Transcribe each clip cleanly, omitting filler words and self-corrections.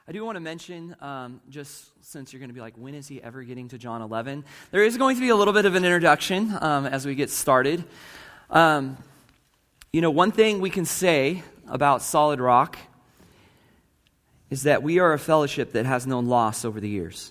I do want to mention, just since you're going to be like, when is he ever getting to John 11? There is going to be a little bit of an introduction as we get started. One thing we can say about Solid Rock is that we are a fellowship that has known loss over the years.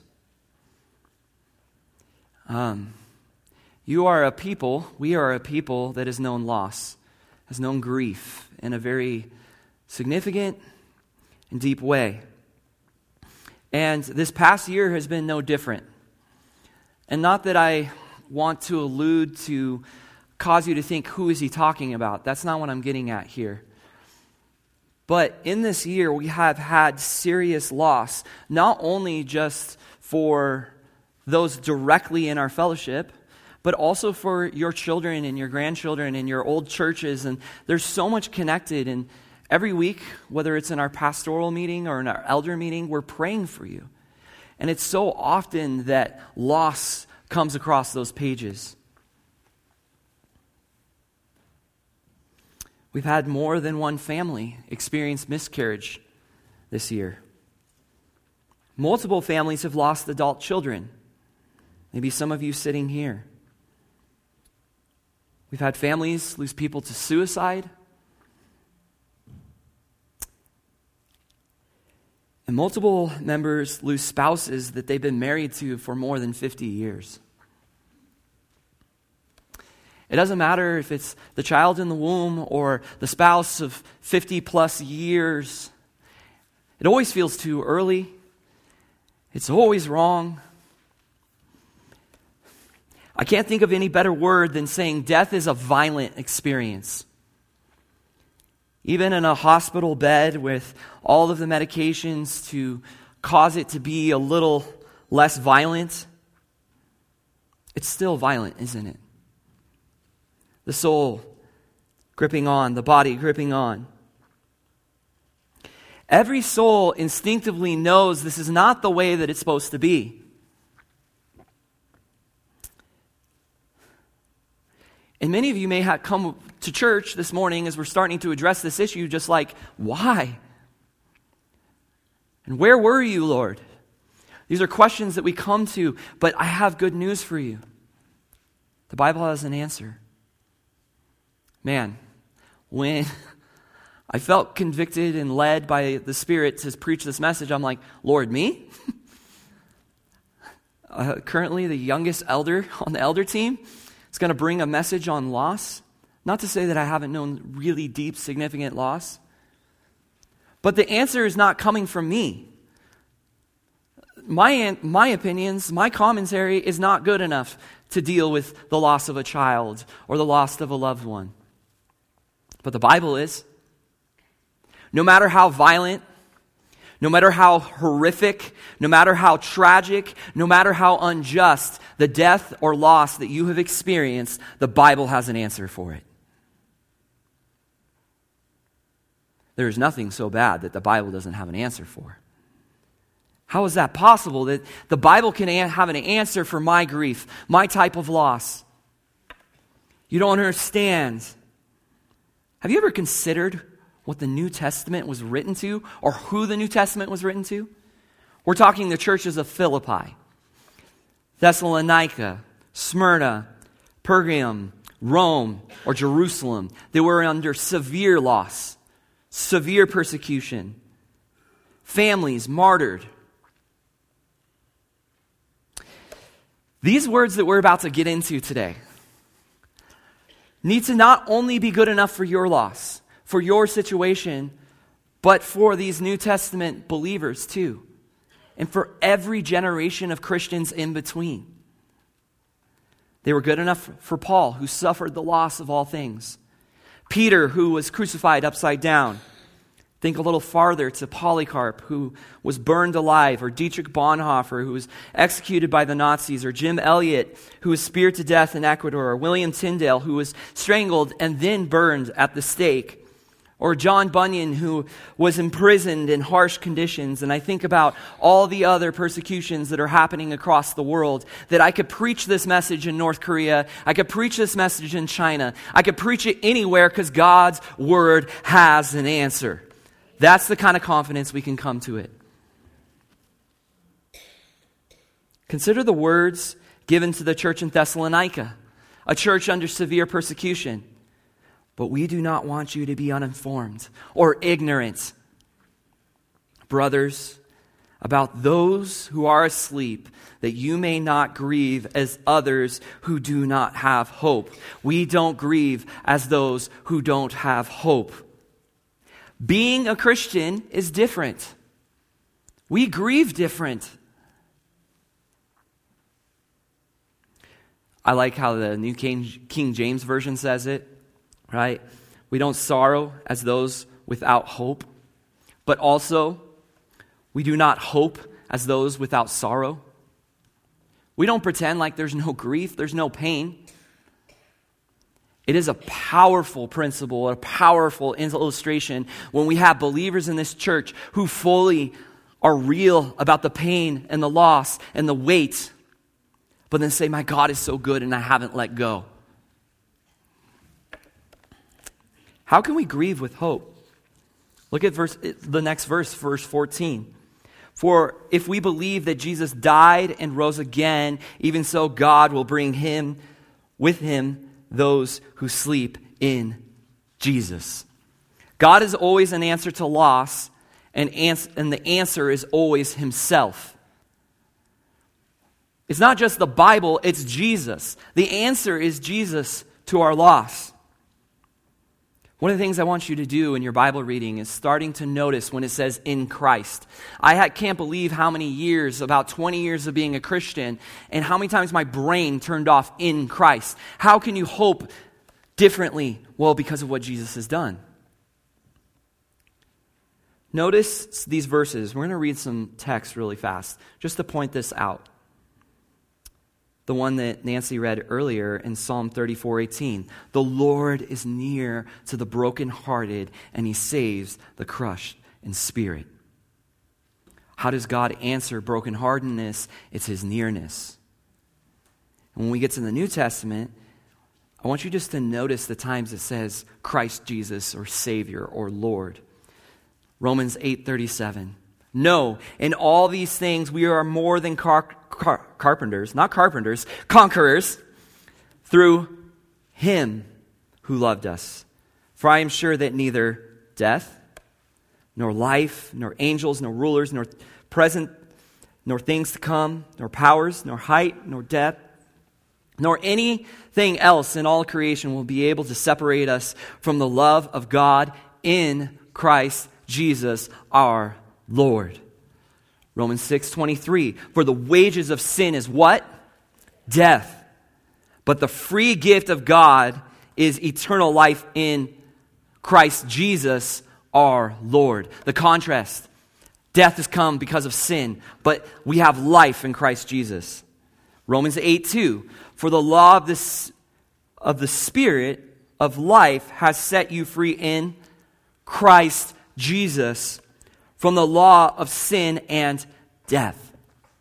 We are a people that has known loss, has known grief in a very significant and deep way. And this past year has been no different. And not that I want to allude to cause you to think, who is he talking about? That's not what I'm getting at here. But in this year, we have had serious loss, not only just for those directly in our fellowship, but also for your children and your grandchildren and your old churches. And there's so much connected. And every week, whether it's in our pastoral meeting or in our elder meeting, we're praying for you. And it's so often that loss comes across those pages. We've had more than one family experience miscarriage this year. Multiple families have lost adult children. Maybe some of you sitting here. We've had families lose people to suicide. And multiple members lose spouses that they've been married to for more than 50 years. It doesn't matter if it's the child in the womb or the spouse of 50 plus years. It always feels too early. It's always wrong. I can't think of any better word than saying death is a violent experience. Even in a hospital bed with all of the medications to cause it to be a little less violent, it's still violent, isn't it? The soul gripping on, the body gripping on. Every soul instinctively knows this is not the way that it's supposed to be. And many of you may have come to church this morning as we're starting to address this issue, just like, why? And where were you, Lord? These are questions that we come to, but I have good news for you. The Bible has an answer. Man, when I felt convicted and led by the Spirit to preach this message, I'm like, Lord, me? Currently the youngest elder on the elder team is going to bring a message on loss. Not to say that I haven't known really deep, significant loss. But the answer is not coming from me. My opinions, my commentary is not good enough to deal with the loss of a child or the loss of a loved one. But the Bible is. No matter how violent, no matter how horrific, no matter how tragic, no matter how unjust the death or loss that you have experienced, the Bible has an answer for it. There is nothing so bad that the Bible doesn't have an answer for. How is that possible that the Bible can have an answer for my grief, my type of loss? You don't understand. Have you ever considered what the New Testament was written to, or who the New Testament was written to? We're talking the churches of Philippi, Thessalonica, Smyrna, Pergamum, Rome, or Jerusalem. They were under severe loss, severe persecution, families martyred. These words that we're about to get into today need to not only be good enough for your loss, for your situation, but for these New Testament believers too, and for every generation of Christians in between. They were good enough for Paul, who suffered the loss of all things. Peter, who was crucified upside down. Think a little farther to Polycarp, who was burned alive, or Dietrich Bonhoeffer, who was executed by the Nazis, or Jim Elliot, who was speared to death in Ecuador, or William Tyndale, who was strangled and then burned at the stake, or John Bunyan, who was imprisoned in harsh conditions. And I think about all the other persecutions that are happening across the world, that I could preach this message in North Korea, I could preach this message in China, I could preach it anywhere because God's Word has an answer. That's the kind of confidence we can come to it. Consider the words given to the church in Thessalonica, a church under severe persecution. But we do not want you to be uninformed or ignorant, brothers, about those who are asleep, that you may not grieve as others who do not have hope. We don't grieve as those who don't have hope. Being a Christian is different. We grieve different. I like how the New King James Version says it, right? We don't sorrow as those without hope, but also we do not hope as those without sorrow. We don't pretend like there's no grief, there's no pain. It is a powerful principle, a powerful illustration when we have believers in this church who fully are real about the pain and the loss and the weight, but then say, my God is so good and I haven't let go. How can we grieve with hope? Look at the next verse, verse 14. For if we believe that Jesus died and rose again, even so God will bring him with him those who sleep in Jesus. God is always an answer to loss, and the answer is always himself. It's not just the Bible, it's Jesus. The answer is Jesus to our loss. One of the things I want you to do in your Bible reading is starting to notice when it says in Christ. I can't believe how many years, about 20 years of being a Christian, and how many times my brain turned off in Christ. How can you hope differently? Well, because of what Jesus has done. Notice these verses. We're going to read some text really fast, just to point this out. The one that Nancy read earlier in Psalm 34:18. The Lord is near to the brokenhearted, and he saves the crushed in spirit. How does God answer brokenheartedness? It's his nearness. And when we get to the New Testament, I want you just to notice the times it says Christ Jesus or Savior or Lord. Romans 8:37. No, in all these things we are more than conquerors through him who loved us. For I am sure that neither death, nor life, nor angels, nor rulers, nor present, nor things to come, nor powers, nor height, nor depth, nor anything else in all creation will be able to separate us from the love of God in Christ Jesus our Lord. Romans 6:23. For the wages of sin is what? Death. But the free gift of God is eternal life in Christ Jesus our Lord. The contrast. Death has come because of sin, but we have life in Christ Jesus. Romans 8:2. For the law of the Spirit of life has set you free in Christ Jesus from the law of sin and death.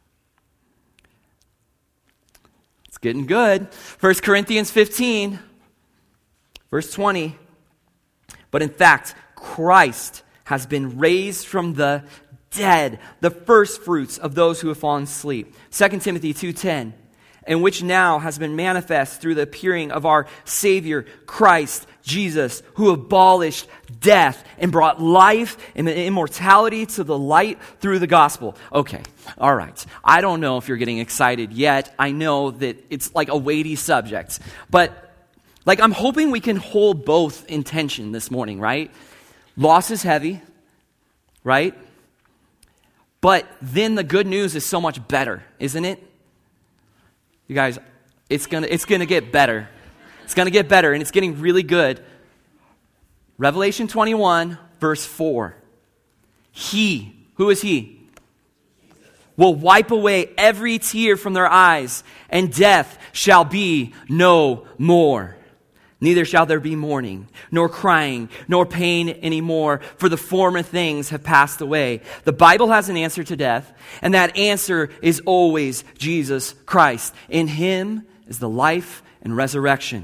It's getting good. 1 Corinthians 15, verse 20. But in fact, Christ has been raised from the dead, the first fruits of those who have fallen asleep. 2 Timothy 2:10. And which now has been manifest through the appearing of our Savior, Christ Jesus, who abolished death and brought life and immortality to the light through the gospel. Okay, all right. I don't know if you're getting excited yet. I know that it's like a weighty subject. But I'm hoping we can hold both in tension this morning, right? Loss is heavy, right? But then the good news is so much better, isn't it? You guys, it's gonna get better. It's gonna get better, and it's getting really good. Revelation 21, verse 4. He, who is he? Will wipe away every tear from their eyes, and death shall be no more. Neither shall there be mourning, nor crying, nor pain anymore, for the former things have passed away. The Bible has an answer to death, and that answer is always Jesus Christ. In him is the life and resurrection.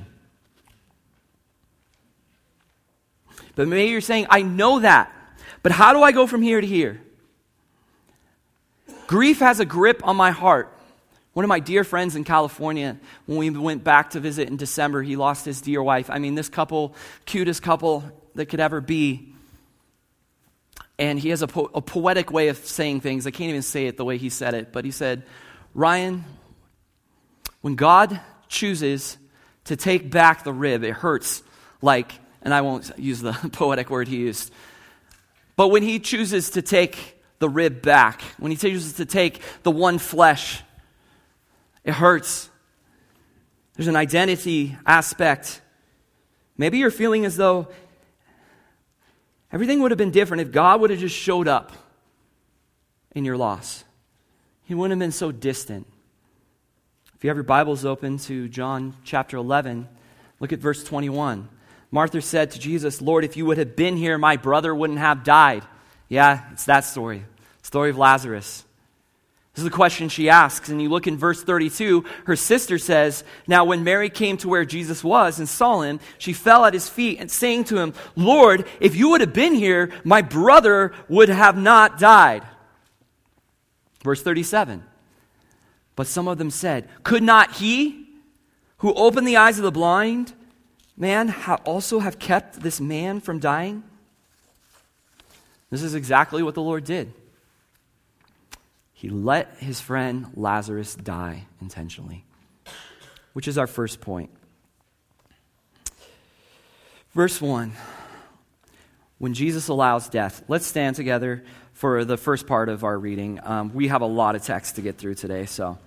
But maybe you're saying, I know that, but how do I go from here to here? Grief has a grip on my heart, One of my dear friends in California, when we went back to visit in December, he lost his dear wife. I mean, this couple, cutest couple that could ever be. And he has a poetic way of saying things. I can't even say it the way he said it. But he said, Ryan, when God chooses to take back the rib, it hurts like, and I won't use the poetic word he used, but when he chooses to take the rib back, when he chooses to take the one flesh, it hurts. There's an identity aspect. Maybe you're feeling as though everything would have been different if God would have just showed up in your loss. He wouldn't have been so distant. If you have your Bibles open to John chapter 11, look at verse 21. Martha said to Jesus, Lord, if you would have been here, my brother wouldn't have died. Yeah, it's that story. Story of Lazarus. This is the question she asks. And you look in verse 32, her sister says, now when Mary came to where Jesus was and saw him, she fell at his feet and saying to him, Lord, if you would have been here, my brother would have not died. Verse 37. But some of them said, could not he who opened the eyes of the blind man also have kept this man from dying? This is exactly what the Lord did. He let his friend Lazarus die intentionally, which is our first point. Verse 1, when Jesus allows death. Let's stand together for the first part of our reading. We have a lot of text to get through today, so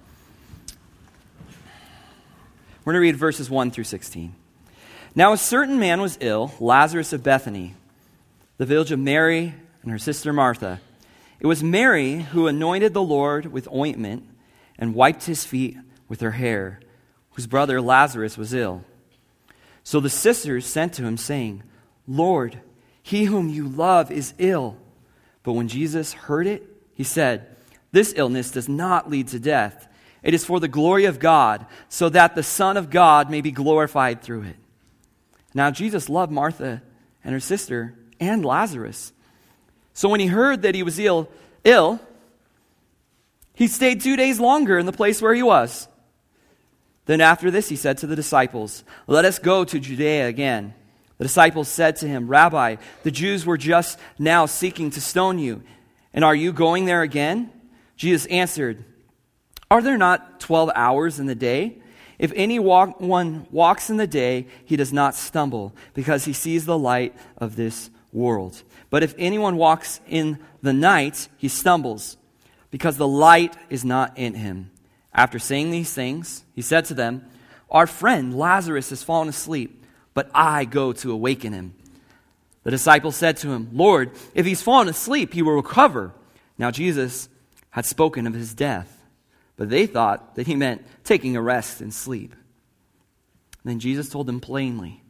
we're going to read verses 1 through 16. Now a certain man was ill, Lazarus of Bethany, the village of Mary and her sister Martha. It was Mary who anointed the Lord with ointment and wiped his feet with her hair, whose brother Lazarus was ill. So the sisters sent to him, saying, Lord, he whom you love is ill. But when Jesus heard it, he said, this illness does not lead to death. It is for the glory of God, so that the Son of God may be glorified through it. Now Jesus loved Martha and her sister and Lazarus. So when he heard that he was ill, he stayed 2 days longer in the place where he was. Then after this he said to the disciples, let us go to Judea again. The disciples said to him, Rabbi, the Jews were just now seeking to stone you, and are you going there again? Jesus answered, are there not 12 hours in the day? If anyone walks in the day, he does not stumble, because he sees the light of this world. But if anyone walks in the night, he stumbles, because the light is not in him. After saying these things, he said to them, our friend Lazarus has fallen asleep, but I go to awaken him. The disciples said to him, Lord, if he's fallen asleep, he will recover. Now Jesus had spoken of his death, but they thought that he meant taking a rest and sleep. Then Jesus told them plainly,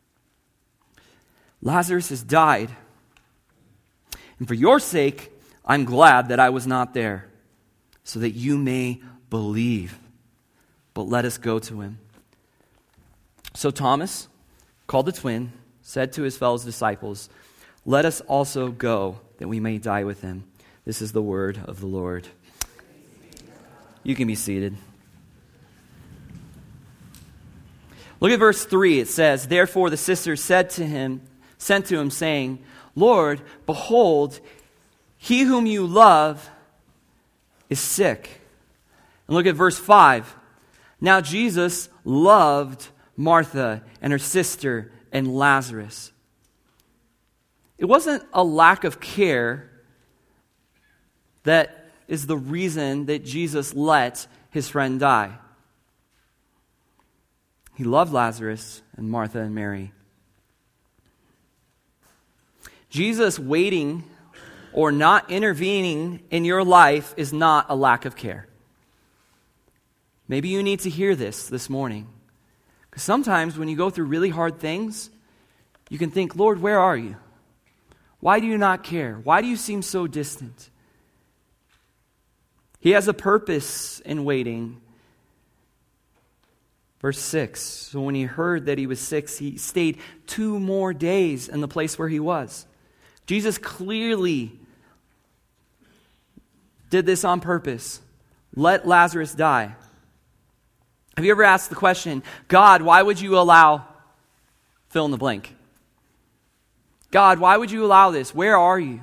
Lazarus has died, and for your sake, I'm glad that I was not there, so that you may believe. But let us go to him. So Thomas, called the twin, said to his fellow disciples, let us also go, that we may die with him. This is the word of the Lord. You can be seated. Look at verse 3. It says, therefore the sisters sent to him, saying, Lord, behold, he whom you love is sick. And look at verse 5. Now Jesus loved Martha and her sister and Lazarus. It wasn't a lack of care that is the reason that Jesus let his friend die. He loved Lazarus and Martha and Mary. Jesus waiting or not intervening in your life is not a lack of care. Maybe you need to hear this morning. Because sometimes when you go through really hard things, you can think, Lord, where are you? Why do you not care? Why do you seem so distant? He has a purpose in waiting. Verse 6, so when he heard that he was sick, he stayed 2 more days in the place where he was. Jesus clearly did this on purpose. Let Lazarus die. Have you ever asked the question, God, why would you allow fill in the blank? God, why would you allow this? Where are you?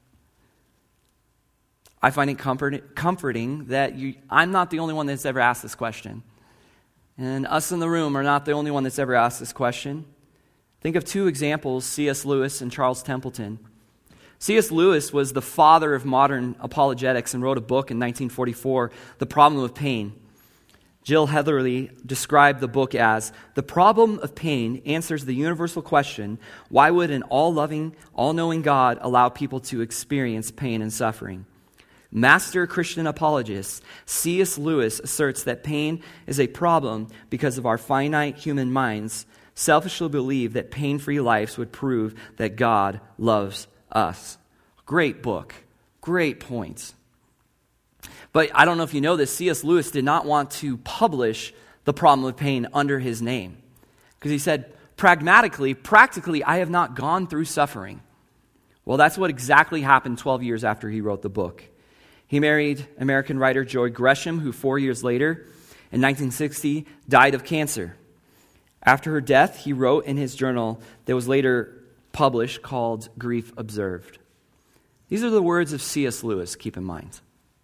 I find it comforting that I'm not the only one that's ever asked this question. And us in the room are not the only one that's ever asked this question. Think of two examples, C.S. Lewis and Charles Templeton. C.S. Lewis was the father of modern apologetics and wrote a book in 1944, The Problem of Pain. Jill Heatherly described the book as, "The problem of pain answers the universal question, why would an all-loving, all-knowing God allow people to experience pain and suffering?" Master Christian apologist C.S. Lewis asserts that pain is a problem because of our finite human minds selfishly believe that pain-free lives would prove that God loves us. Great book. Great points. But I don't know if you know this, C.S. Lewis did not want to publish The Problem of Pain under his name. Because he said, practically, I have not gone through suffering. Well, that's what exactly happened 12 years after he wrote the book. He married American writer Joy Gresham, who 4 years later, in 1960, died of cancer. After her death, he wrote in his journal that was later published called Grief Observed. These are the words of C.S. Lewis, keep in mind.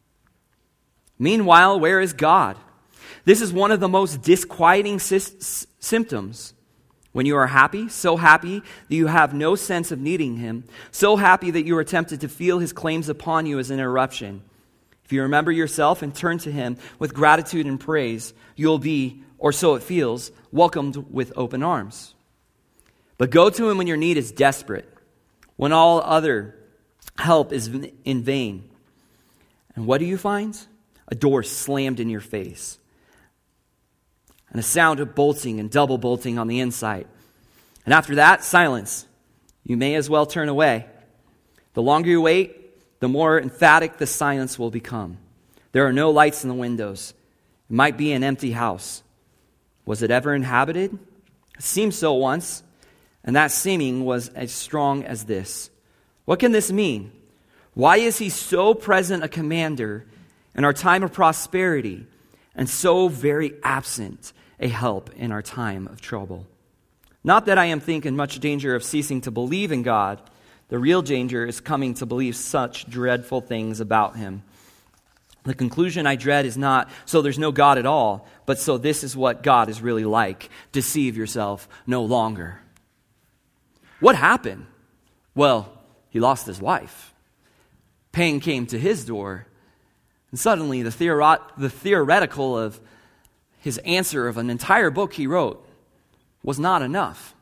Meanwhile, where is God? This is one of the most disquieting symptoms. When you are happy, so happy that you have no sense of needing Him, so happy that you are tempted to feel His claims upon you as an interruption. If you remember yourself and turn to Him with gratitude and praise, you'll be, or so it feels, welcomed with open arms. But go to Him when your need is desperate, when all other help is in vain. And what do you find? A door slammed in your face, and a sound of bolting and double bolting on the inside. And after that, silence. You may as well turn away. The longer you wait, the more emphatic the silence will become. There are no lights in the windows. It might be an empty house. Was it ever inhabited? It seemed so once, and that seeming was as strong as this. What can this mean? Why is He so present a commander in our time of prosperity, and so very absent a help in our time of trouble? Not that I am thinking much danger of ceasing to believe in God. The real danger is coming to believe such dreadful things about Him. The conclusion I dread is not, so there's no God at all, but so this is what God is really like. Deceive yourself no longer. What happened? Well, he lost his wife. Pain came to his door. And suddenly, the theoretical of his answer of an entire book he wrote was not enough.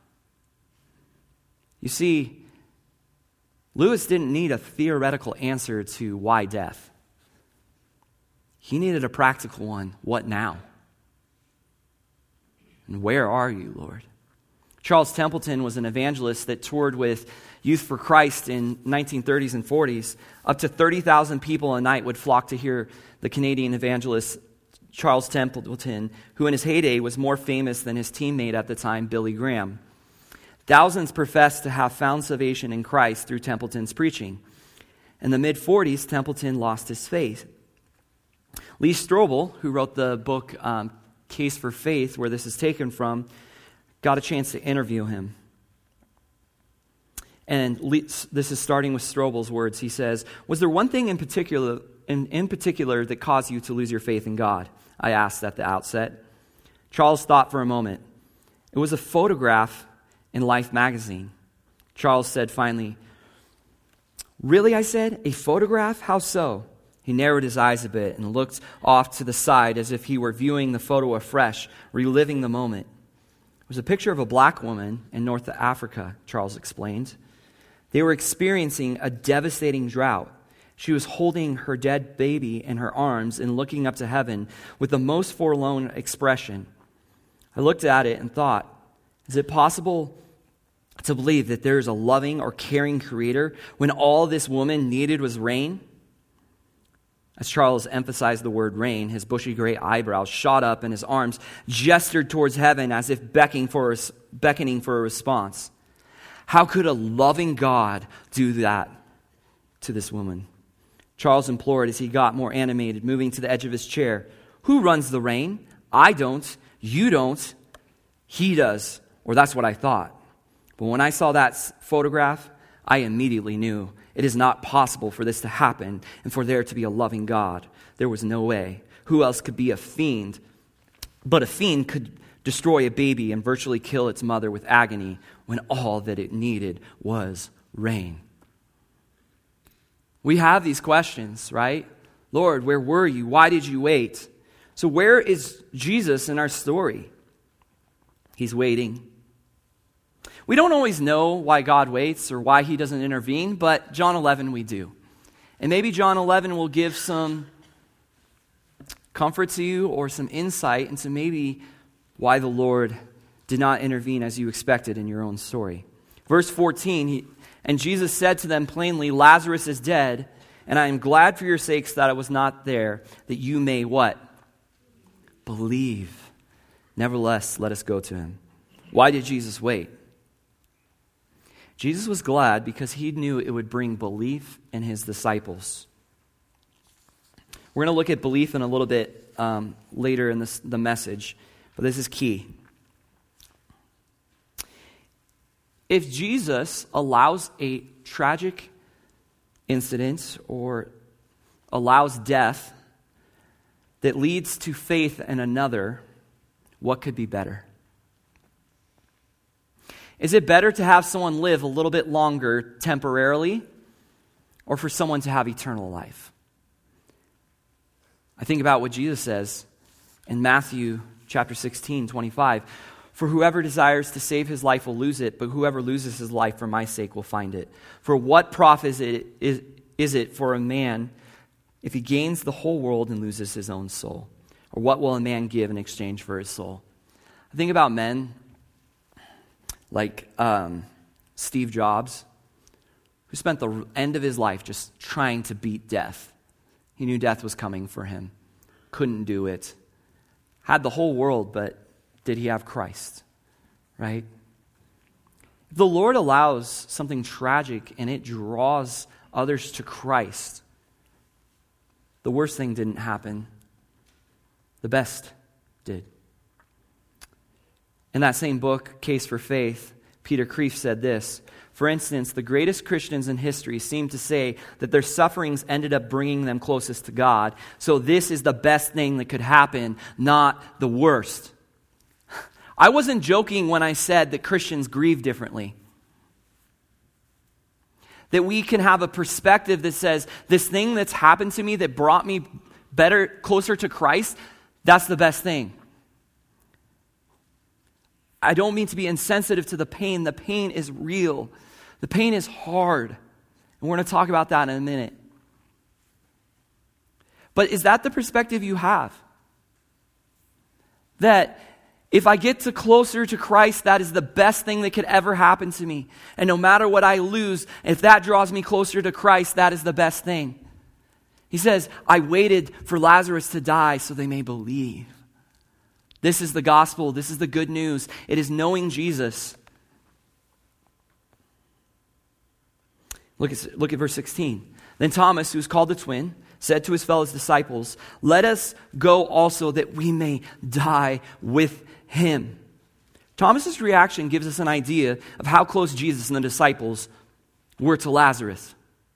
You see, Lewis didn't need a theoretical answer to why death. He needed a practical one. What now? And where are you, Lord? Charles Templeton was an evangelist that toured with Youth for Christ in 1930s and 40s. Up to 30,000 people a night would flock to hear the Canadian evangelist Charles Templeton, who in his heyday was more famous than his teammate at the time, Billy Graham. Thousands professed to have found salvation in Christ through Templeton's preaching. In the mid-40s, Templeton lost his faith. Lee Strobel, who wrote the book Case for Faith, where this is taken from, got a chance to interview him. And this is starting with Strobel's words. He says, "Was there one thing in particular that caused you to lose your faith in God?" I asked at the outset. Charles thought for a moment. "It was a photograph in Life magazine." Charles said finally, "Really?" I said. "A photograph? How so?" He narrowed his eyes a bit and looked off to the side as if he were viewing the photo afresh, reliving the moment. It was a picture of a black woman in North Africa, Charles explained. They were experiencing a devastating drought. She was holding her dead baby in her arms and looking up to heaven with the most forlorn expression. I looked at it and thought, is it possible to believe that there is a loving or caring creator when all this woman needed was rain? As Charles emphasized the word rain, his bushy gray eyebrows shot up and his arms gestured towards heaven as if beckoning for a response. How could a loving God do that to this woman? Charles implored as he got more animated, moving to the edge of his chair. Who runs the rain? I don't. You don't, he does, or that's what I thought. But when I saw that photograph, I immediately knew it is not possible for this to happen and for there to be a loving God. There was no way. Who else could be a fiend? But a fiend could destroy a baby and virtually kill its mother with agony when all that it needed was rain. We have these questions, right? Lord, where were you? Why did you wait? So where is Jesus in our story? He's waiting. We don't always know why God waits or why he doesn't intervene, but John 11 we do. And maybe John 11 will give some comfort to you or some insight into maybe why the Lord did not intervene as you expected in your own story. Verse 14, and Jesus said to them plainly, Lazarus is dead, and I am glad for your sakes that I was not there, that you may what? Believe. Nevertheless, let us go to him. Why did Jesus wait? Jesus was glad because he knew it would bring belief in his disciples. We're going to look at belief in a little bit later in the message, but this is key. If Jesus allows a tragic incident or allows death that leads to faith in another, what could be better? Is it better to have someone live a little bit longer temporarily or for someone to have eternal life? I think about what Jesus says in Matthew chapter 16:25. For whoever desires to save his life will lose it, but whoever loses his life for my sake will find it. For what profit is it for a man if he gains the whole world and loses his own soul? Or what will a man give in exchange for his soul? I think about men like Steve Jobs, who spent the end of his life just trying to beat death. He knew death was coming for him. Couldn't do it. Had the whole world, but did he have Christ? Right? If the Lord allows something tragic and it draws others to Christ, the worst thing didn't happen. The best did. In that same book, Case for Faith, Peter Kreeft said this: for instance, the greatest Christians in history seem to say that their sufferings ended up bringing them closest to God, so this is the best thing that could happen, not the worst. I wasn't joking when I said that Christians grieve differently. That we can have a perspective that says, this thing that's happened to me that brought me better, closer to Christ, that's the best thing. I don't mean to be insensitive to the pain. The pain is real. The pain is hard. And we're going to talk about that in a minute. But is that the perspective you have? That if I get closer to Christ, that is the best thing that could ever happen to me. And no matter what I lose, if that draws me closer to Christ, that is the best thing. He says, I waited for Lazarus to die so they may believe. This is the gospel. This is the good news. It is knowing Jesus. Look at verse 16. Then Thomas, who is called the twin, said to his fellow disciples, let us go also that we may die with him. Thomas's reaction gives us an idea of how close Jesus and the disciples were to Lazarus.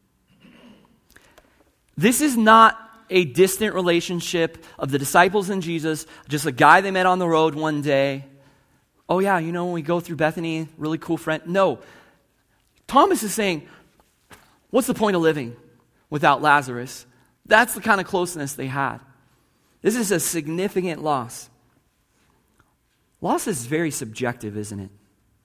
This is not a distant relationship of the disciples and Jesus, just a guy they met on the road one day. Oh yeah, when we go through Bethany, really cool friend. No. Thomas is saying, what's the point of living without Lazarus? That's the kind of closeness they had. This is a significant loss. Loss is very subjective, isn't it?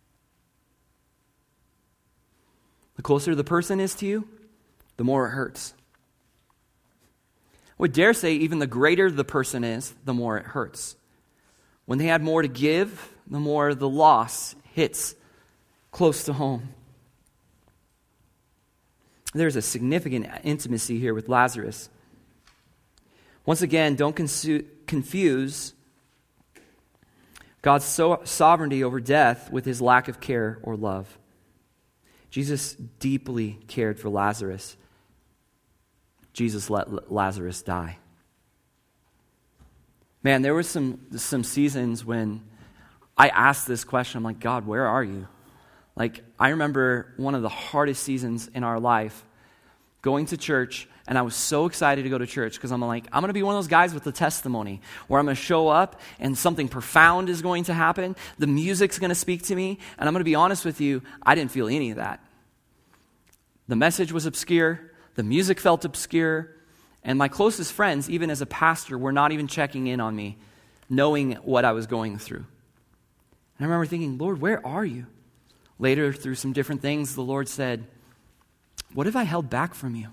The closer the person is to you, the more it hurts. I would dare say even the greater the person is, the more it hurts. When they had more to give, the more the loss hits close to home. There's a significant intimacy here with Lazarus. Once again, don't confuse God's sovereignty over death with his lack of care or love. Jesus deeply cared for Lazarus. Jesus let Lazarus die. Man, there were some seasons when I asked this question. I'm like, God, where are you? Like, I remember one of the hardest seasons in our life going to church, and I was so excited to go to church because I'm like, I'm going to be one of those guys with the testimony where I'm going to show up and something profound is going to happen. The music's going to speak to me, and I'm going to be honest with you, I didn't feel any of that. The message was obscure. The music felt obscure. And my closest friends, even as a pastor, were not even checking in on me, knowing what I was going through. And I remember thinking, Lord, where are you? Later, through some different things, the Lord said, what have I held back from you?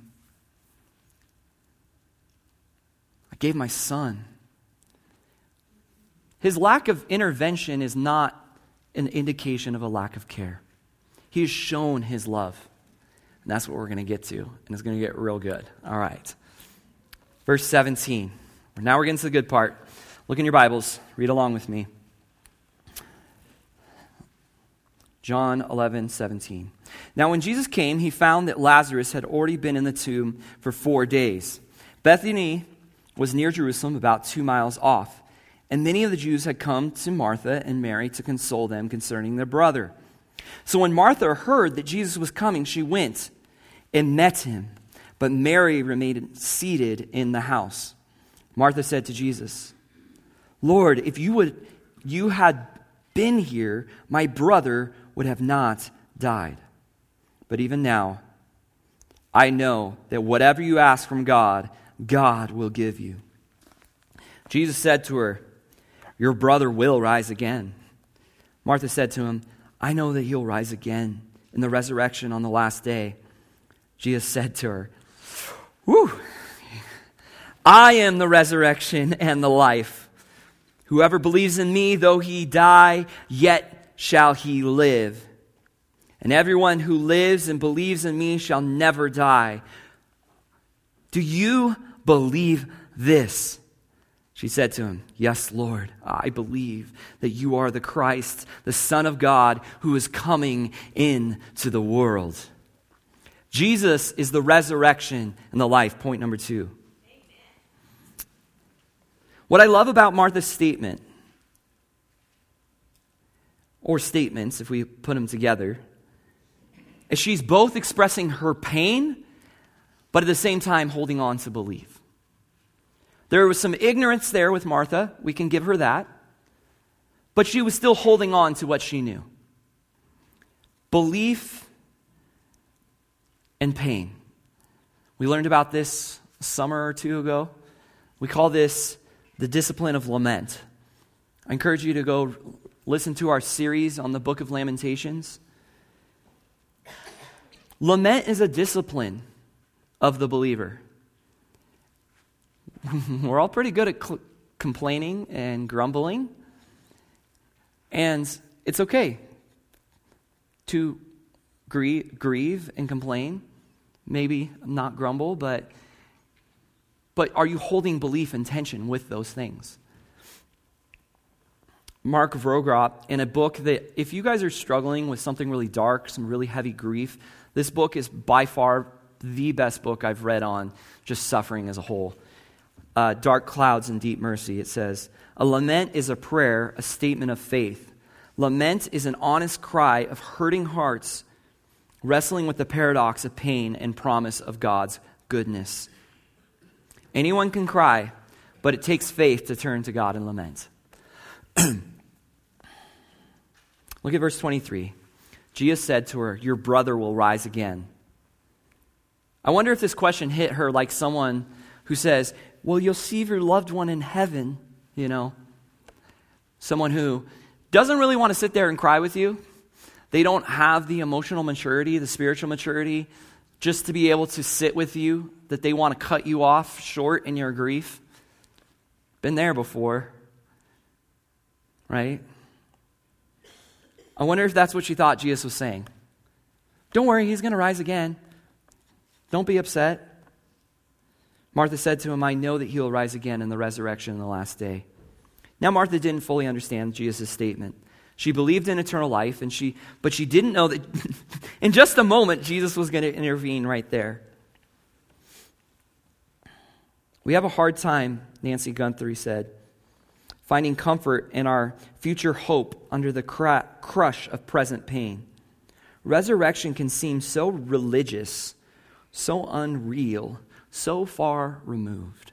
I gave my son. His lack of intervention is not an indication of a lack of care. He has shown his love. And that's what we're going to get to. And it's going to get real good. All right. Verse 17. Now we're getting to the good part. Look in your Bibles. Read along with me. John 11:17. Now when Jesus came, he found that Lazarus had already been in the tomb for 4 days. Bethany was near Jerusalem, about 2 miles off. And many of the Jews had come to Martha and Mary to console them concerning their brother. So when Martha heard that Jesus was coming, she went and met him. But Mary remained seated in the house. Martha said to Jesus, Lord, if you had been here, my brother would have not died. But even now, I know that whatever you ask from God, God will give you. Jesus said to her, your brother will rise again. Martha said to him, I know that he'll rise again in the resurrection on the last day. Jesus said to her, I am the resurrection and the life. Whoever believes in me, though he die, yet shall he live. And everyone who lives and believes in me shall never die. Do you believe this? She said to him, yes, Lord, I believe that you are the Christ, the Son of God, who is coming into the world. Jesus is the resurrection and the life. Point number 2. What I love about Martha's statement, or statements, if we put them together, is she's both expressing her pain, but at the same time holding on to belief. There was some ignorance there with Martha. We can give her that. But she was still holding on to what she knew. Belief and pain. We learned about this a summer or two ago. We call this the discipline of lament. I encourage you to go listen to our series on the book of Lamentations. Lament is a discipline of the believer. We're all pretty good at complaining and grumbling. And it's okay to grieve and complain. Maybe not grumble, but are you holding belief and tension with those things? Mark Vrogrop, in a book that, if you guys are struggling with something really dark, some really heavy grief, this book is by far the best book I've read on just suffering as a whole. Dark Clouds and Deep Mercy, it says, a lament is a prayer, a statement of faith. Lament is an honest cry of hurting hearts, wrestling with the paradox of pain and promise of God's goodness. Anyone can cry, but it takes faith to turn to God and lament. Look at verse 23. Jesus said to her, your brother will rise again. I wonder if this question hit her like someone who says, well, you'll see your loved one in heaven, you know. Someone who doesn't really want to sit there and cry with you. They don't have the emotional maturity, the spiritual maturity, just to be able to sit with you, that they want to cut you off short in your grief. Been there before, right? I wonder if that's what she thought Jesus was saying. Don't worry, he's going to rise again. Don't be upset. Martha said to him, I know that he will rise again in the resurrection in the last day. Now Martha didn't fully understand Jesus' statement. She believed in eternal life, but she didn't know that in just a moment Jesus was going to intervene right there. We have a hard time, Nancy Guthrie said, finding comfort in our future hope under the crush of present pain. Resurrection can seem so religious, so unreal, so far removed.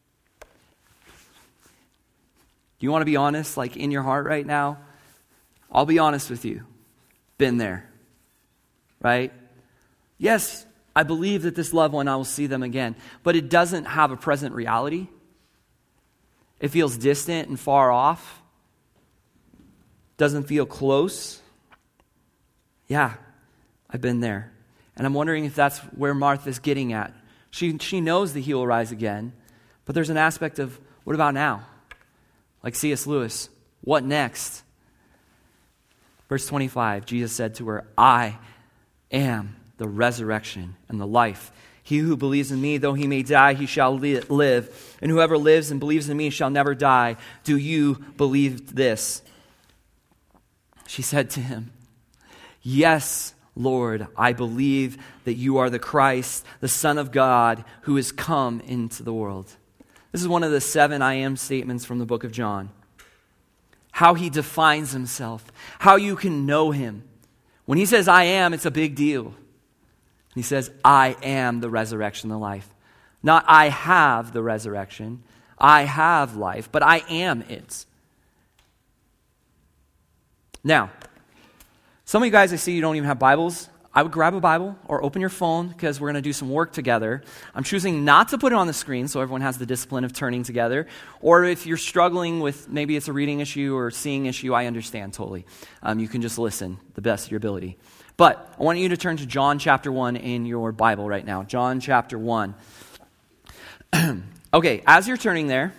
Do you want to be honest, like in your heart right now? I'll be honest with you. Been there, right? Yes, I believe that this loved one, I will see them again, but it doesn't have a present reality. It feels distant and far off. Doesn't feel close. Yeah, I've been there. And I'm wondering if that's where Martha's getting at. She knows that he will rise again, but there's an aspect of, what about now? Like C.S. Lewis, what next? Verse 25, Jesus said to her, I am the resurrection and the life. He who believes in me, though he may die, he shall live. And whoever lives and believes in me shall never die. Do you believe this? She said to him, Yes, Lord, I believe that you are the Christ, the Son of God, who has come into the world. This is one of the 7 I am statements from the book of John. How he defines himself, how you can know him. When he says, I am, it's a big deal. He says, I am the resurrection and the life. Not I have the resurrection, I have life, but I am it. Now, some of you guys, I see you don't even have Bibles. I would grab a Bible or open your phone because we're going to do some work together. I'm choosing not to put it on the screen so everyone has the discipline of turning together. Or if you're struggling with maybe it's a reading issue or seeing issue, I understand totally. You can just listen the best of your ability. But I want you to turn to John chapter 1 in your Bible right now. John chapter 1. Okay, as you're turning there,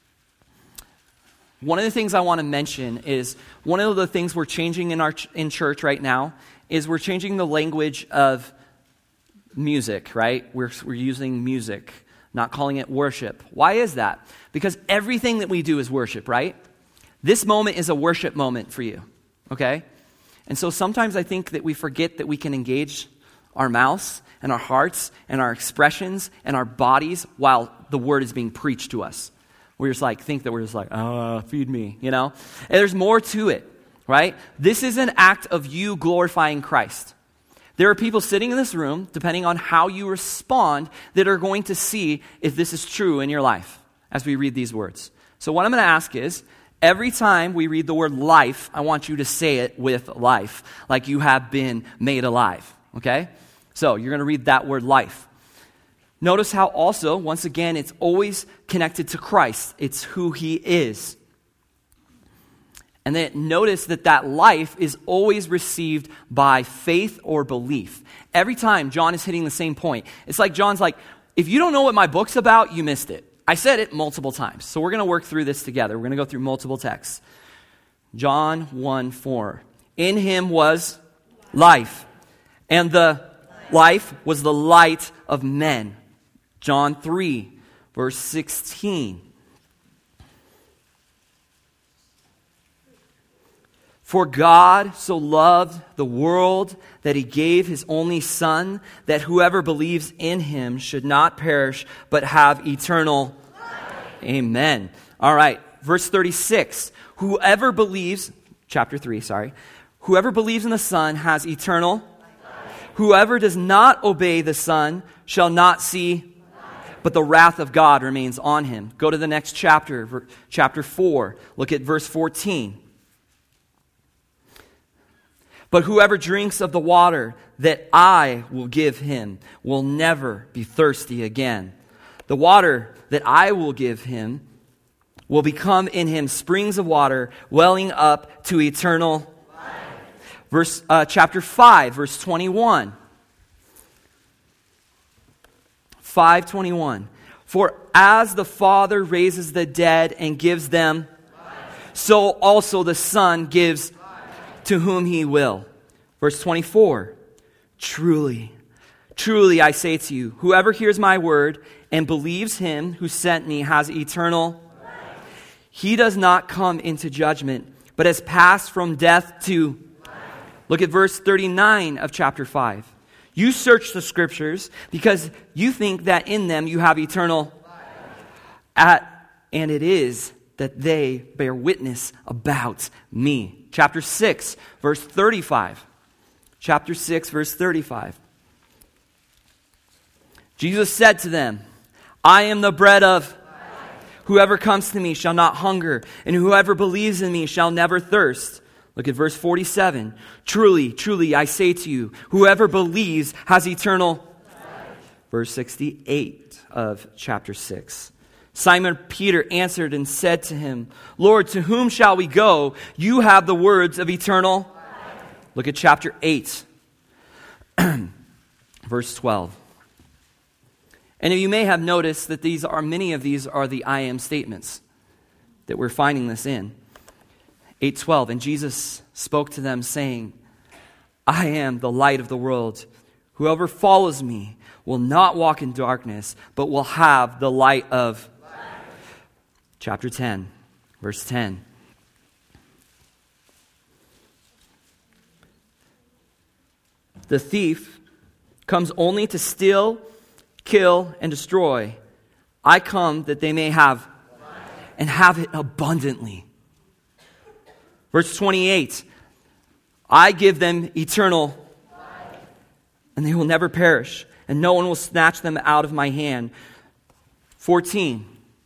one of the things I want to mention is one of the things we're changing in church right now is we're changing the language of music, right? We're using music, not calling it worship. Why is that? Because everything that we do is worship, right? This moment is a worship moment for you, okay? And so sometimes I think that we forget that we can engage our mouths and our hearts and our expressions and our bodies while the word is being preached to us. We just think that we're just feed me, you know? And there's more to it, right? This is an act of you glorifying Christ. There are people sitting in this room, depending on how you respond, that are going to see if this is true in your life as we read these words. So what I'm going to ask is, every time we read the word life, I want you to say it with life, like you have been made alive, okay? So you're going to read that word life. Notice how also, once again, it's always connected to Christ. It's who he is. And then notice that life is always received by faith or belief. Every time John is hitting the same point. It's like John's like, if you don't know what my book's about, you missed it. I said it multiple times. So we're going to work through this together. We're going to go through multiple texts. John 1:4. In him was life, and the life was the light of men. John 3, verse 16. For God so loved the world that he gave his only Son, that whoever believes in him should not perish, but have eternal life. Amen. All right, verse 36. Whoever believes in the Son has eternal life. Whoever does not obey the Son shall not see, but the wrath of God remains on him. Go to the next chapter, chapter 4. Look at verse 14. But whoever drinks of the water that I will give him will never be thirsty again. The water that I will give him will become in him springs of water welling up to eternal life. Chapter 5, verse 21. 5:21. For as the Father raises the dead and gives them life, so also the Son gives to whom he will. Verse 24. Truly, truly I say to you, whoever hears my word and believes him who sent me has eternal life. He does not come into judgment, but has passed from death to life. Look at verse 39 of chapter 5. You search the scriptures because you think that in them you have eternal life. And it is that they bear witness about me. Chapter 6, verse 35. Chapter 6, verse 35. Jesus said to them, I am the bread of life. Whoever comes to me shall not hunger, and whoever believes in me shall never thirst. Look at verse 47. Truly, truly, I say to you, whoever believes has eternal life. Verse 68 of chapter 6. Simon Peter answered and said to him, Lord, to whom shall we go? You have the words of eternal life. Look at chapter 8, verse 12. And you may have noticed that many of these are the I am statements that we're finding this in. 8:12, and Jesus spoke to them saying, I am the light of the world. Whoever follows me will not walk in darkness, but will have the light of life. Chapter 10, verse 10. The thief comes only to steal, kill, and destroy. I come that they may have life, and have it abundantly. Verse 28, I give them eternal life, and they will never perish, and no one will snatch them out of my hand. 14.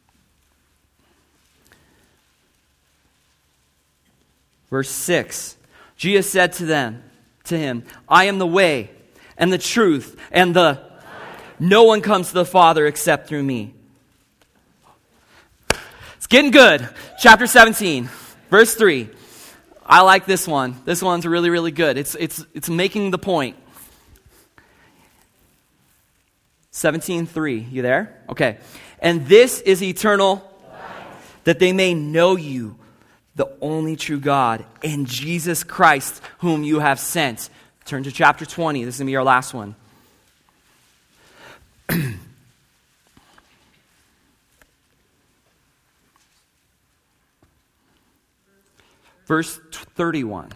Verse 6, Jesus said to him, I am the way, and the truth, and the life. No one comes to the Father except through me. It's getting good. Chapter 17, verse 3. I like this one. This one's really, really good. It's making the point. 17:3. You there? Okay. And this is eternal life, that they may know you, the only true God, and Jesus Christ, whom you have sent. Turn to chapter 20. This is going to be our last one. Verse 31.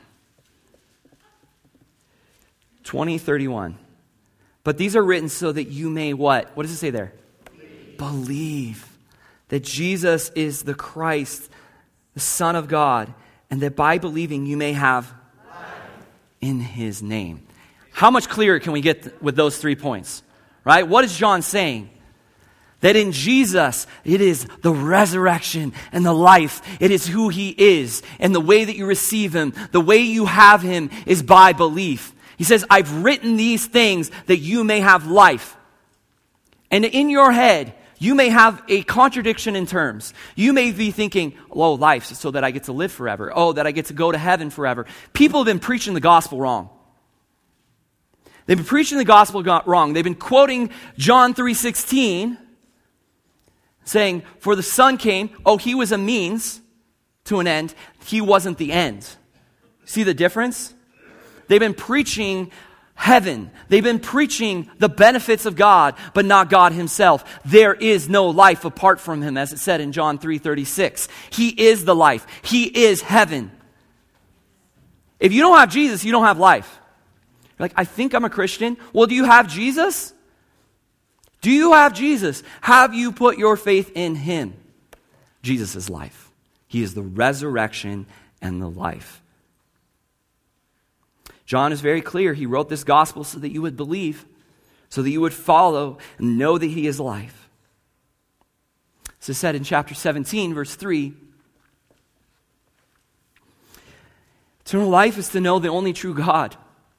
20:31. But these are written so that you may what? What does it say there? Believe that Jesus is the Christ, the Son of God, and that by believing you may have life in His name. How much clearer can we get with those 3 points? Right? What is John saying? That in Jesus, it is the resurrection and the life. It is who He is. And the way that you receive Him, the way you have Him is by belief. He says, I've written these things that you may have life. And in your head, you may have a contradiction in terms. You may be thinking, oh, life, so that I get to live forever. Oh, that I get to go to heaven forever. People have been preaching the gospel wrong. They've been preaching the gospel wrong. They've been quoting John 3:16, saying, for the Son came, He was a means to an end. He wasn't the end. See the difference? They've been preaching heaven. They've been preaching the benefits of God, but not God Himself. There is no life apart from Him, as it said in John 3:36. He is the life. He is heaven. If you don't have Jesus, you don't have life. You're like, I think I'm a Christian. Well, do you have Jesus? Do you have Jesus? Have you put your faith in Him? Jesus is life. He is the resurrection and the life. John is very clear. He wrote this gospel so that you would believe, so that you would follow and know that He is life. As it said in chapter 17, verse 3, eternal life is to know the only true God.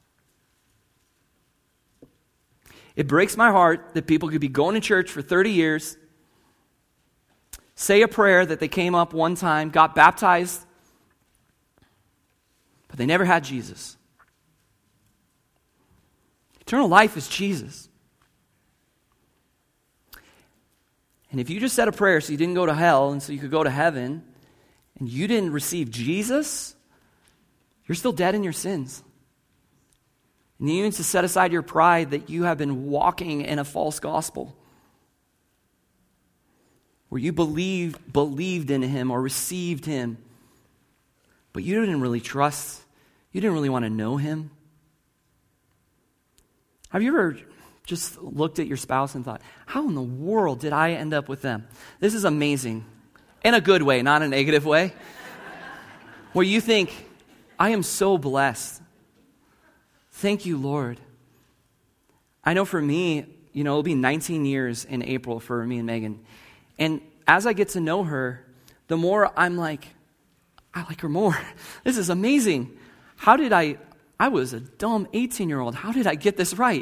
It breaks my heart that people could be going to church for 30 years, say a prayer that they came up one time, got baptized, but they never had Jesus. Eternal life is Jesus. And if you just said a prayer so you didn't go to hell and so you could go to heaven, and you didn't receive Jesus, you're still dead in your sins. And you need to set aside your pride that you have been walking in a false gospel, where you believed in Him or received Him, but you didn't really trust, you didn't really want to know Him. Have you ever just looked at your spouse and thought, how in the world did I end up with them? This is amazing. In a good way, not a negative way. Where you think, I am so blessed. Thank you, Lord. I know for me, it'll be 19 years in April for me and Megan. And as I get to know her, the more I'm like, I like her more. This is amazing. I was a dumb 18-year-old. How did I get this right?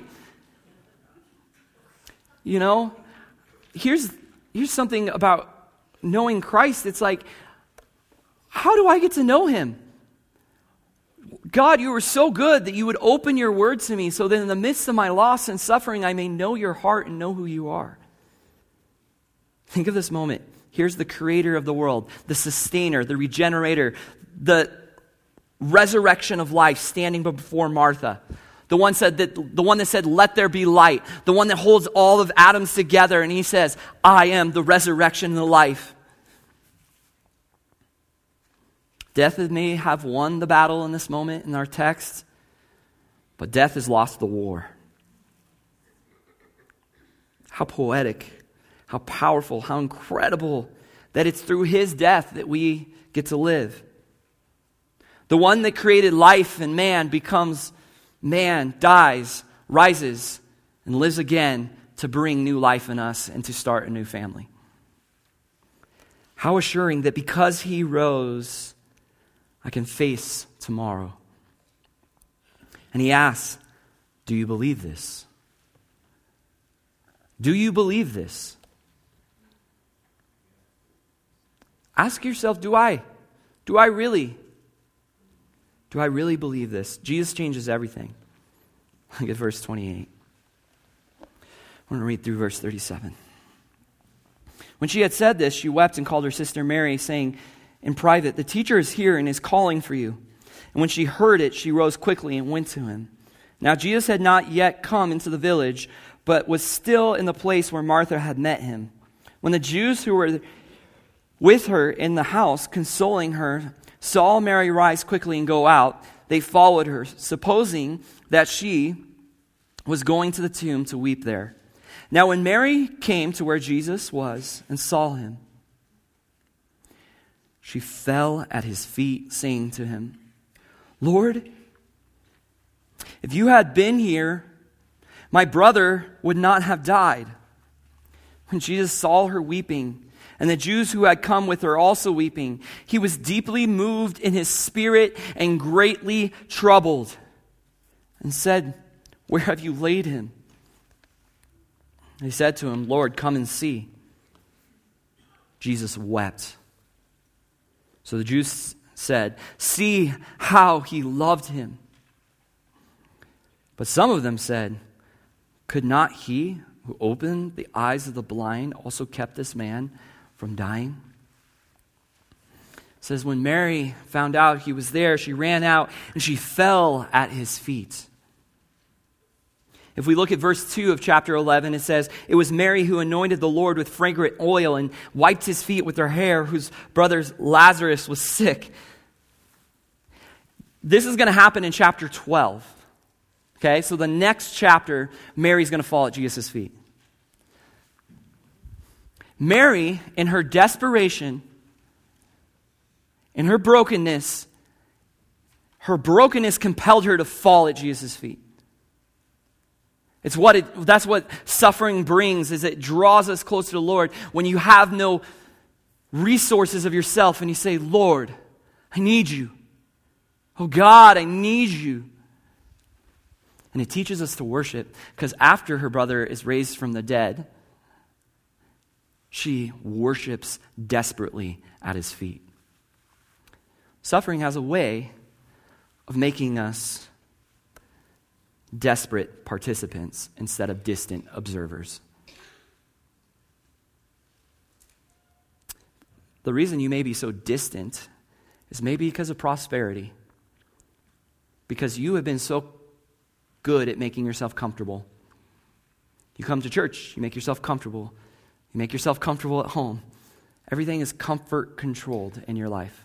Here's something about knowing Christ. It's like, how do I get to know him? God, you were so good that you would open your word to me so that in the midst of my loss and suffering, I may know your heart and know who you are. Think of this moment. Here's the creator of the world, the sustainer, the regenerator, the resurrection of life standing before Martha. The one that said, let there be light. The one that holds all of atoms together. And he says, I am the resurrection and the life. Death may have won the battle in this moment in our text, but death has lost the war. How poetic, how powerful, how incredible that it's through his death that we get to live. The one that created life and man becomes man, dies, rises, and lives again to bring new life in us and to start a new family. How assuring that because he rose, I can face tomorrow. And he asks, do you believe this? Do you believe this? Ask yourself, do I really believe this? Jesus changes everything. Look at verse 28. I want to read through verse 37. When she had said this, she wept and called her sister Mary, saying in private, the teacher is here and is calling for you. And when she heard it, she rose quickly and went to him. Now Jesus had not yet come into the village, but was still in the place where Martha had met him. When the Jews who were with her in the house, consoling her, saw Mary rise quickly and go out, they followed her, supposing that she was going to the tomb to weep there. Now when Mary came to where Jesus was and saw him, she fell at his feet, saying to him, Lord, if you had been here, my brother would not have died. When Jesus saw her weeping, and the Jews who had come with her also weeping, he was deeply moved in his spirit and greatly troubled, and said, where have you laid him? They said to him, Lord, come and see. Jesus wept. So the Jews said, see how he loved him. But some of them said, could not he who opened the eyes of the blind also kept this man from dying? It says, when Mary found out he was there, she ran out and she fell at his feet. If we look at verse 2 of chapter 11, it says, it was Mary who anointed the Lord with fragrant oil and wiped his feet with her hair, whose brother Lazarus was sick. This is going to happen in chapter 12. Okay, so the next chapter, Mary's going to fall at Jesus' feet. Mary, in her desperation, in her brokenness compelled her to fall at Jesus' feet. That's what suffering brings, is it draws us closer to the Lord when you have no resources of yourself and you say, Lord, I need you. Oh God, I need you. And it teaches us to worship, because after her brother is raised from the dead, she worships desperately at his feet. Suffering has a way of making us desperate participants instead of distant observers. The reason you may be so distant is maybe because of prosperity. Because you have been so good at making yourself comfortable. You come to church, you make yourself comfortable. You make yourself comfortable at home. Everything is comfort controlled in your life.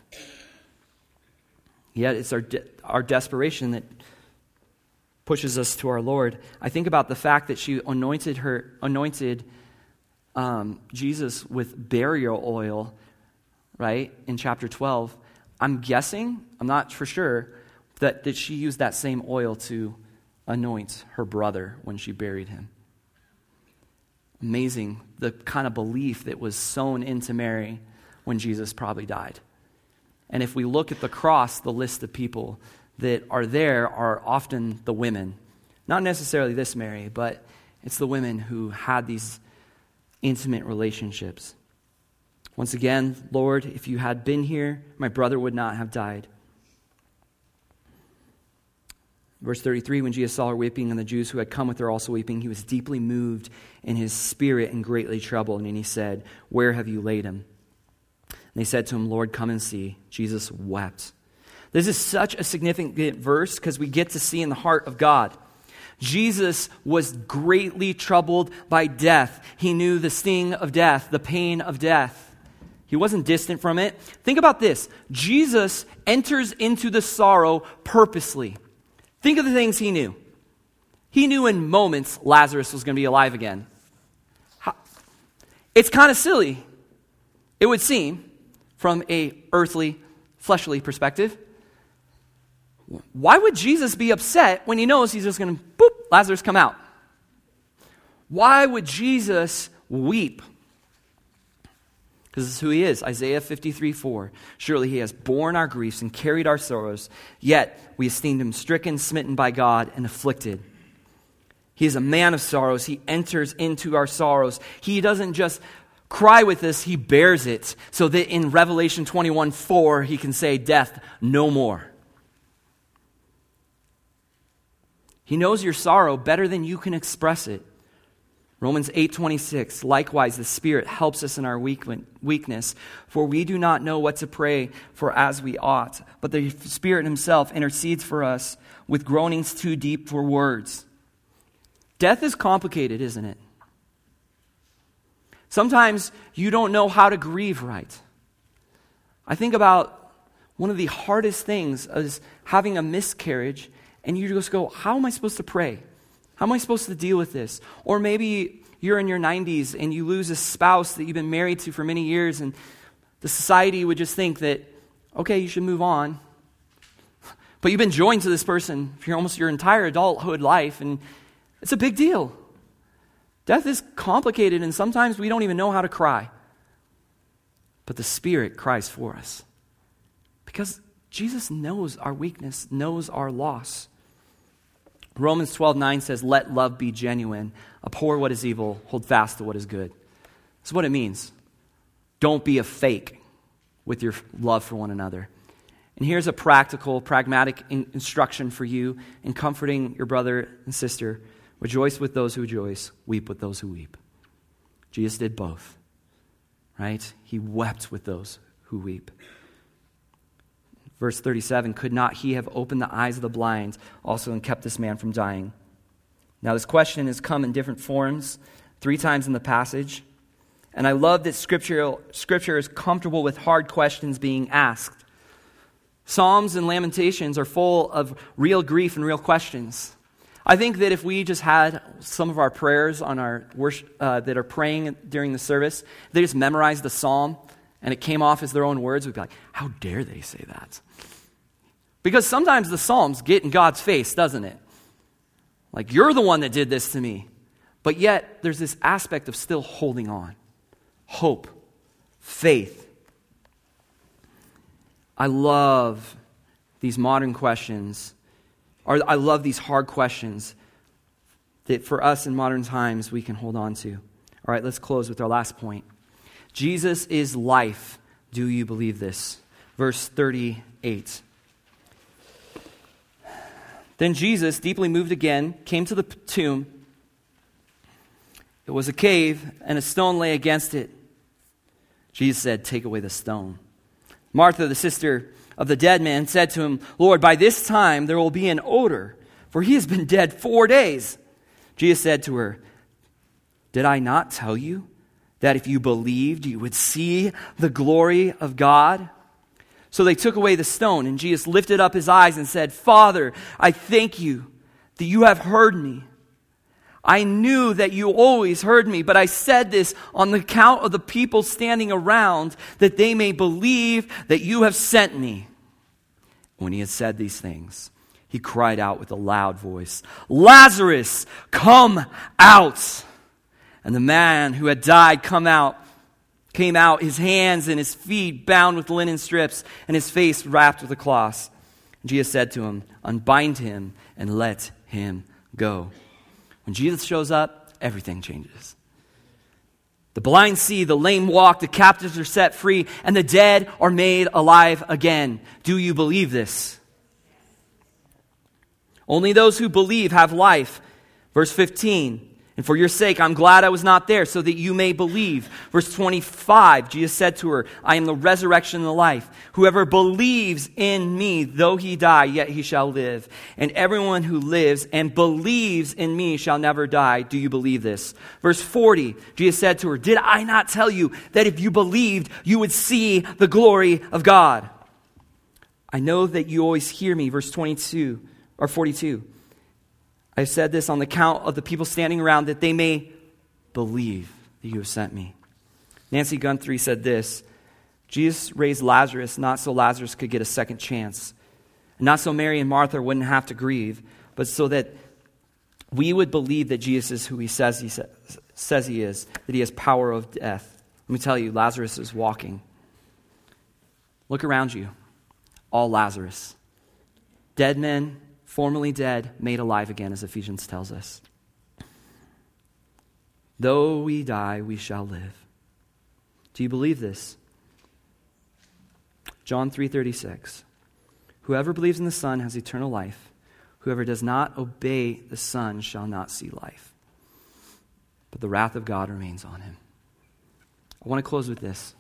Yet it's our desperation that pushes us to our Lord. I think about the fact that she anointed Jesus with burial oil right, in chapter 12, I'm guessing, I'm not for sure, that she used that same oil to anoint her brother when she buried him. Amazing, the kind of belief that was sown into Mary when Jesus probably died. And if we look at the cross, the list of people that are there are often the women. Not necessarily this Mary, but it's the women who had these intimate relationships. Once again, Lord, if you had been here, my brother would not have died. Verse 33, when Jesus saw her weeping and the Jews who had come with her also weeping, he was deeply moved in his spirit and greatly troubled. And he said, where have you laid him? And they said to him, Lord, come and see. Jesus wept. This is such a significant verse because we get to see in the heart of God. Jesus was greatly troubled by death. He knew the sting of death, the pain of death. He wasn't distant from it. Think about this. Jesus enters into the sorrow purposely. Think of the things he knew. He knew in moments Lazarus was going to be alive again. It's kind of silly, it would seem, from a earthly, fleshly perspective. Why would Jesus be upset when he knows he's just going to, boop, Lazarus come out? Why would Jesus weep? Because this is who he is. Isaiah 53:4. Surely he has borne our griefs and carried our sorrows, yet we esteemed him stricken, smitten by God, and afflicted. He is a man of sorrows. He enters into our sorrows. He doesn't just cry with us, he bears it, so that in Revelation 21:4 he can say, death, no more. He knows your sorrow better than you can express it. Romans 8:26, likewise the Spirit helps us in our weakness, for we do not know what to pray for as we ought, but the Spirit himself intercedes for us with groanings too deep for words. Death is complicated, isn't it? Sometimes you don't know how to grieve right. I think about one of the hardest things is having a miscarriage, and you just go, how am I supposed to pray? How am I supposed to deal with this? Or maybe you're in your 90s and you lose a spouse that you've been married to for many years, and the society would just think that, okay, you should move on. But you've been joined to this person for almost your entire adulthood life, and it's a big deal. Death is complicated, and sometimes we don't even know how to cry. But the Spirit cries for us. Because Jesus knows our weakness, knows our loss. Romans 12:9 says, let love be genuine. Abhor what is evil. Hold fast to what is good. That's what it means. Don't be a fake with your love for one another. And here's a practical, pragmatic instruction for you in comforting your brother and sister. Rejoice with those who rejoice. Weep with those who weep. Jesus did both. Right? He wept with those who weep. Verse 37, could not he have opened the eyes of the blind also and kept this man from dying? Now this question has come in different forms 3 times in the passage. And I love that Scripture is comfortable with hard questions being asked. Psalms and Lamentations are full of real grief and real questions. I think that if we just had some of our prayers on our worship, that are praying during the service, they just memorized the psalm and it came off as their own words, we'd be like, how dare they say that? Because sometimes the Psalms get in God's face, doesn't it? Like, you're the one that did this to me. But yet, there's this aspect of still holding on. Hope. Faith. I love these modern questions. Or I love these hard questions that for us in modern times we can hold on to. All right, let's close with our last point. Jesus is life. Do you believe this? Verse 38. Then Jesus, deeply moved again, came to the tomb. It was a cave, and a stone lay against it. Jesus said, take away the stone. Martha, the sister of the dead man, said to him, Lord, by this time there will be an odor, for he has been dead 4 days. Jesus said to her, did I not tell you that if you believed, you would see the glory of God? So they took away the stone, and Jesus lifted up his eyes and said, Father, I thank you that you have heard me. I knew that you always heard me, but I said this on the account of the people standing around, that they may believe that you have sent me." When he had said these things, he cried out with a loud voice, "Lazarus, come out!" And the man who had died came out, his hands and his feet bound with linen strips, and his face wrapped with a cloth. And Jesus said to him, "Unbind him and let him go." When Jesus shows up, everything changes. The blind see, the lame walk, the captives are set free, and the dead are made alive again. Do you believe this? Only those who believe have life. Verse 15, "And for your sake, I'm glad I was not there, so that you may believe." Verse 25, Jesus said to her, "I am the resurrection and the life. Whoever believes in me, though he die, yet he shall live. And everyone who lives and believes in me shall never die. Do you believe this?" Verse 40, Jesus said to her, "Did I not tell you that if you believed, you would see the glory of God? I know that you always hear me." Verse 42. "I said this on the account of the people standing around, that they may believe that you have sent me." Nancy Guthrie said this: "Jesus raised Lazarus not so Lazarus could get a second chance, and not so Mary and Martha wouldn't have to grieve, but so that we would believe that Jesus is who he says he is, that he has power of death." Let me tell you, Lazarus is walking. Look around you. All Lazarus. Dead men, formerly dead, made alive again, as Ephesians tells us. Though we die, we shall live. Do you believe this? John 3:36. "Whoever believes in the Son has eternal life. Whoever does not obey the Son shall not see life, but the wrath of God remains on him." I want to close with this.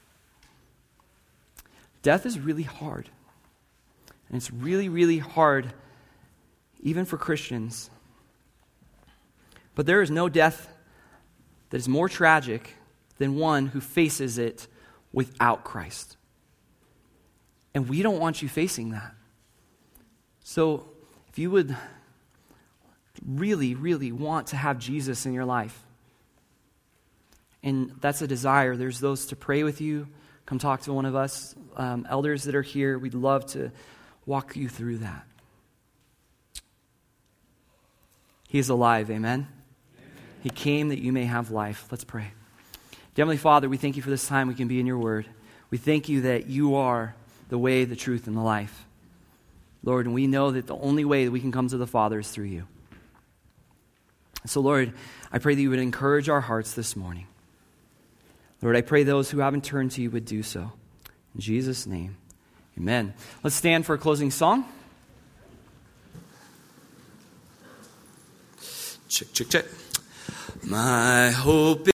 Death is really hard. And it's really, really hard even for Christians. But there is no death that is more tragic than one who faces it without Christ. And we don't want you facing that. So if you would really, really want to have Jesus in your life, and that's a desire, there's those to pray with you. Come talk to one of us, elders that are here. We'd love to walk you through that. He is alive, amen? He came that you may have life. Let's pray. Dear Heavenly Father, we thank you for this time we can be in your word. We thank you that you are the way, the truth, and the life. Lord, and we know that the only way that we can come to the Father is through you. So Lord, I pray that you would encourage our hearts this morning. Lord, I pray those who haven't turned to you would do so. In Jesus' name, amen. Let's stand for a closing song. Check. My hope